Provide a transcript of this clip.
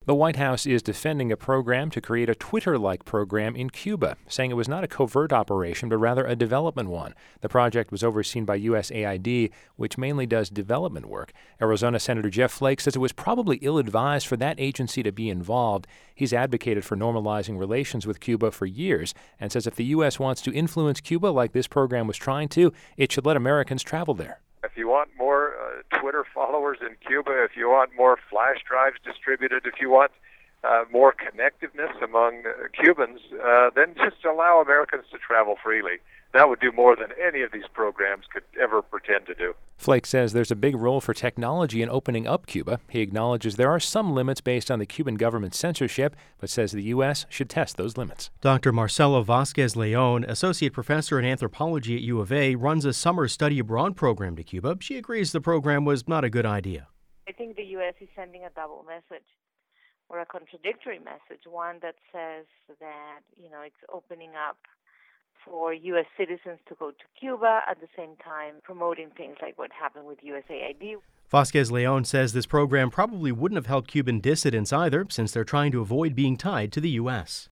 The White House is defending a program to create a Twitter-like program in Cuba, saying it was not a covert operation, but rather a development one. The project was overseen by USAID, which mainly does development work. Arizona Senator Jeff Flake says it was probably ill-advised for that agency to be involved. He's advocated for normalizing relations with Cuba for years and says if the U.S. wants to influence Cuba like this program was trying to, it should let Americans travel there. If you want more Twitter followers in Cuba, if you want more flash drives distributed, if you want more connectiveness among Cubans, then just allow Americans to travel freely. That would do more than any of these programs could ever pretend to do. Flake says there's a big role for technology in opening up Cuba. He acknowledges there are some limits based on the Cuban government's censorship, but says the U.S. should test those limits. Dr. Marcela Vazquez-Leon, associate professor in anthropology at U of A, runs a summer study abroad program to Cuba. She agrees the program was not a good idea. I think the U.S. is sending a double message or a contradictory message, one that says that, it's opening up for U.S. citizens to go to Cuba, at the same time promoting things like what happened with USAID. Vazquez-Leon says this program probably wouldn't have helped Cuban dissidents either, since they're trying to avoid being tied to the U.S.